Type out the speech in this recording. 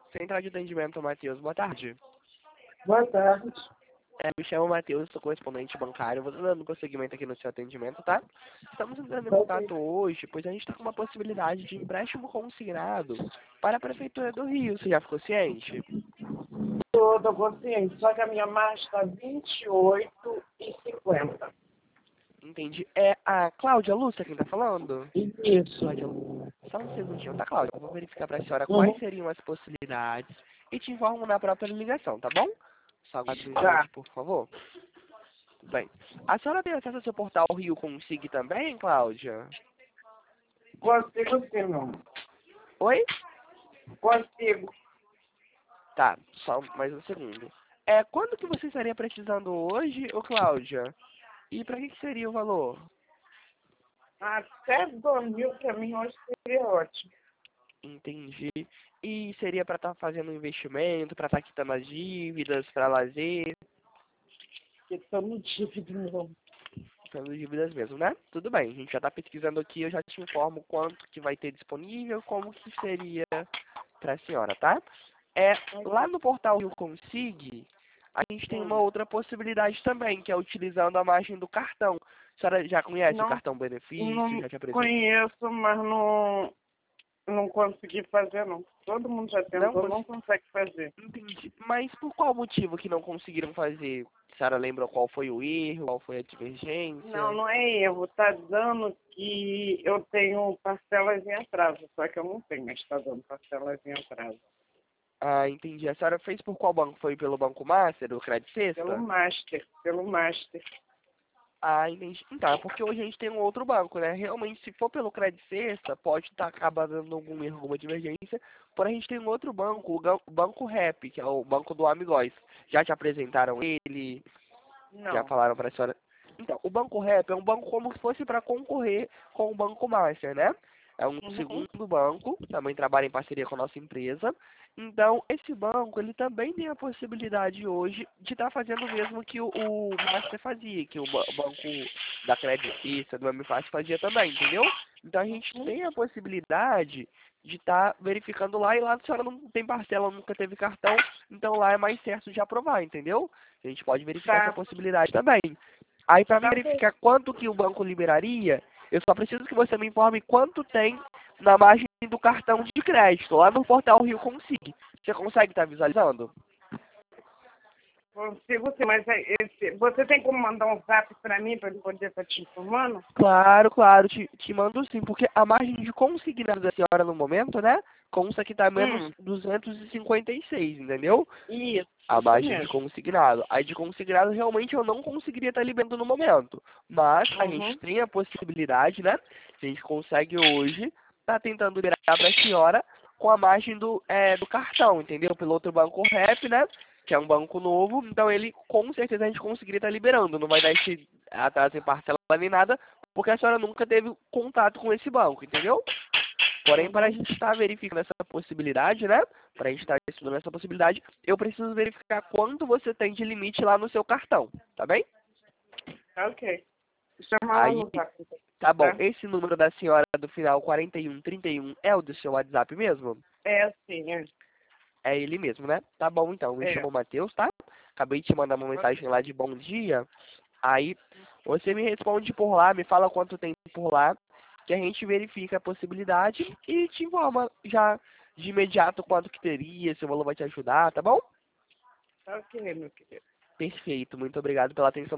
Central de atendimento, Matheus. Boa tarde. Boa tarde. Me chamo Matheus, sou correspondente bancário. Vou dando prosseguimento aqui no seu atendimento, tá? Estamos entrando em contato hoje, pois a gente está com uma possibilidade de empréstimo consignado para a Prefeitura do Rio. Você já ficou ciente? Tô consciente, só que a minha marcha está 28,50. Entendi. É a Cláudia Lúcia quem está falando? Isso. Cláudia Lúcia. Só um segundinho, tá, Cláudia? Eu vou verificar para a senhora Uhum. quais seriam as possibilidades e te informo na própria ligação, tá bom? Só aguarde um Tá. instante, por favor. Bem, a senhora tem acesso ao seu portal Rio Consig também, Cláudia? Consigo sim, meu amor. Oi? Consigo. Tá, só mais um segundo. Quando que você estaria precisando hoje, ô Cláudia? E para que seria o valor? Até 2.000 para mim hoje seria ótimo. Entendi. E seria para estar fazendo um investimento, para estar quitando as dívidas, para lazer, Porque estamos dívida, meu. quitando dívidas mesmo, né? Tudo bem, a gente já está pesquisando aqui, eu já te informo quanto que vai ter disponível, como que seria para a senhora, tá? Lá no portal Rio Consig, a gente tem uma outra possibilidade também, que é utilizando a margem do cartão. A senhora já conhece o Não, cartão benefício? não Já te apresentou? conheço, mas não consegui fazer, não. Todo mundo já Não, tentou, não consegue fazer. entendi. Mas por qual motivo que não conseguiram fazer? A senhora lembra qual foi o erro, qual foi a divergência? Não é erro. Tá dando que eu tenho parcelas em atraso, só que eu não tenho, mas tá dando parcelas em atraso. Ah, entendi. A senhora fez por qual banco? Foi pelo Banco Master, o Credit Pelo Sexta? Master. Ah, entendi. Então, é porque hoje a gente tem um outro banco, né? Realmente, se for pelo Credit Sexta, pode estar acabando dando algum erro, alguma divergência. Porém, a gente tem um outro banco, o Banco Rap, que é o banco do Amigóis. Já te apresentaram ele? Já Não. falaram para a senhora? Então, o Banco Rap é um banco como se fosse para concorrer com o Banco Master, né? É um Uhum. segundo banco, também trabalha em parceria com a nossa empresa. Então, esse banco, ele também tem a possibilidade hoje de estar fazendo o mesmo que o Master fazia, que o banco da Credit Suisse, do MFAST fazia também, entendeu? Então, a gente tem a possibilidade de estar verificando lá, e lá a senhora não tem parcela, nunca teve cartão, então lá é mais certo de aprovar, entendeu? A gente pode verificar essa Tá. possibilidade também. Aí, para Tá bom. verificar quanto que o banco liberaria, eu só preciso que você me informe quanto tem na margem do cartão de crédito, lá no portal Rio Consig. Você consegue estar visualizando? Consigo sim, mas você tem como mandar um zap para mim para eu poder estar te informando? Claro, claro, te mando sim, porque a margem de consignado da senhora no momento, né, consta que está menos 256, entendeu? Isso A margem de mesmo. consignado. Aí de consignado realmente eu não conseguiria estar liberando no momento. Mas a gente Uhum. tem a possibilidade, né? A gente consegue hoje tá tentando liberar para a senhora com a margem do cartão, entendeu? Pelo outro banco Rap, né? Que é um banco novo. Então ele com certeza a gente conseguiria estar liberando. Não vai dar esse atraso em parcela nem nada, porque a senhora nunca teve contato com esse banco, entendeu? Porém, para a Uhum. gente estar verificando essa possibilidade, né? Para a gente estar estudando essa possibilidade, eu preciso verificar quanto você tem de limite lá no seu cartão, tá bem? Ok. Chama lá Aí, no zap. tá bom. Tá? Esse número da senhora do final 4131 é o do seu WhatsApp mesmo? É assim, é. É ele mesmo, né? Tá bom, então. Me É. chamo Matheus, tá? Acabei de te mandar uma mensagem lá de bom dia. Aí, você me responde por lá, me fala quanto tem por lá, que a gente verifica a possibilidade e te informa já de imediato quanto que teria, se o valor vai te ajudar, tá bom? Ok, meu querido. Perfeito, muito obrigado pela atenção.